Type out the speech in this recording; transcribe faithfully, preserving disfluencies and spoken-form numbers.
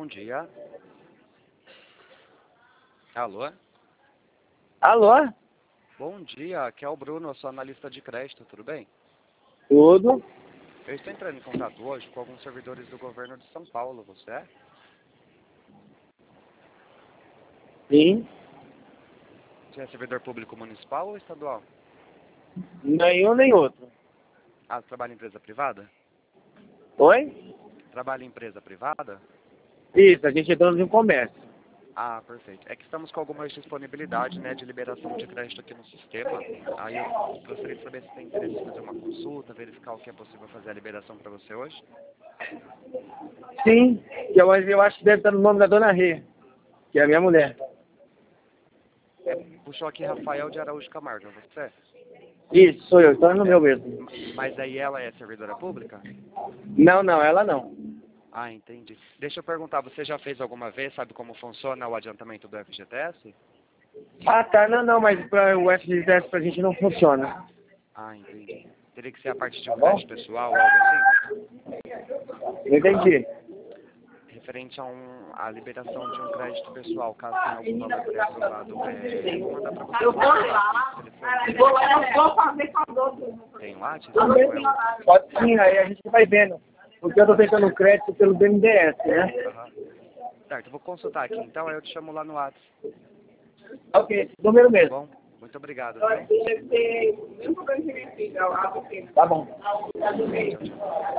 bom dia. Alô? Alô? Bom dia, aqui é o Bruno, eu sou analista de crédito, tudo bem? Tudo? Eu estou entrando em contato hoje com alguns servidores do governo de São Paulo, você é? Sim. Você é servidor público municipal ou estadual? Nenhum nem outro. Ah, você trabalha em empresa privada? Oi? Trabalha em empresa privada? Isso, a gente é dono de um comércio. Ah, perfeito. É que estamos com alguma disponibilidade, né, de liberação de crédito aqui no sistema. Aí eu gostaria de saber se tem interesse em fazer uma consulta, verificar o que é possível fazer a liberação para você hoje. Sim, que eu, eu acho que deve estar no nome da dona Rê, que é a minha mulher. É, puxou aqui Rafael de Araújo Camargo, é você? Isso, sou eu, estou no É, meu mesmo. mas aí ela é servidora pública? Não, não, ela não. Ah, entendi. Deixa eu perguntar, você já fez alguma vez, sabe como funciona o adiantamento do F G T S? Ah, tá, não, não, mas pra, o F G T S pra gente não funciona. Ah, entendi. Teria que ser a partir de Tá um bom? crédito pessoal ou algo assim? Entendi. Referente a, um, a liberação de um crédito pessoal, caso tenha algum valor pré-aprovado, é, vou mandar para você Eu no vou lá, WhatsApp, telefone. eu vou, eu vou fazer com as outras. Tem Lattes ou é outro? Pode sim, aí a gente vai vendo. Porque eu tô tentando crédito pelo B N D E S, né? Aham. Certo, eu vou consultar aqui, então aí eu te chamo lá no WhatsApp. Ok, número Tá mesmo. bom? Muito obrigado, Deve viu? ser, eu não vou ver se minha filha lá, porque Tá bom. Tchau, tchau.